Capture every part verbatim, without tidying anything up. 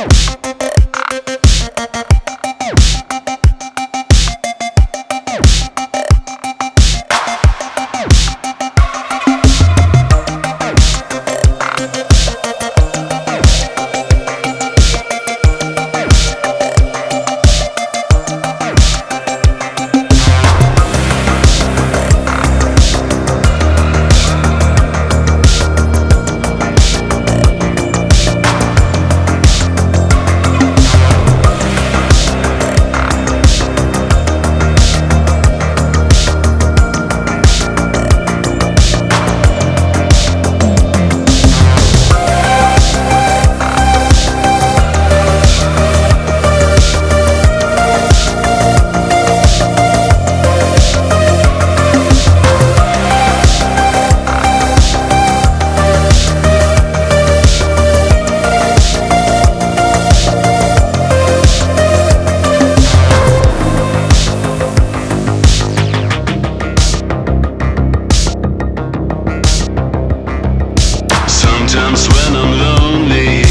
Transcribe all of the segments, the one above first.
Sometimes when I'm lonely,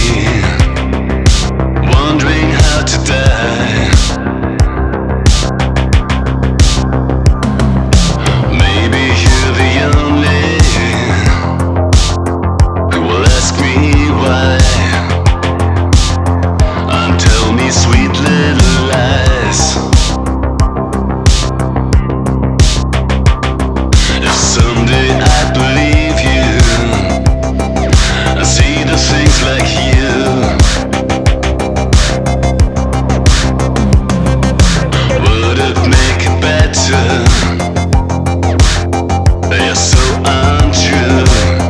wondering how to die, maybe you're the only who will ask me why, and tell me sweet little lies. If someday I believe you, I see the things like you. Would it make it better? You're so untrue.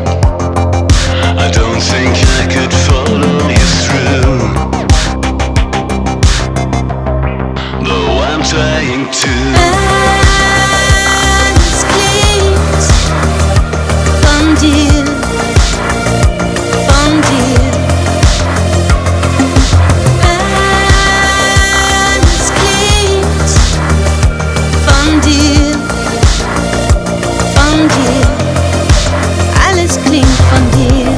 I don't think I could follow you through, though I'm trying to. Alles klingt von dir, von dir. Alles klingt von dir, von dir. Alles klingt von dir.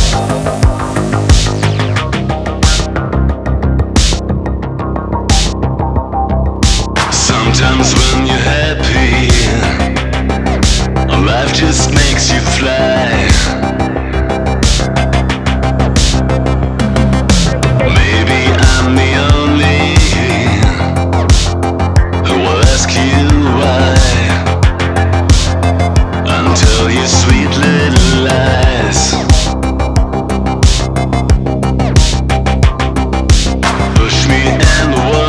Sometimes when you're happy, life just makes you fly. Maybe I'm the only who will ask you why, and tell you sweet little lies. Push me in the water.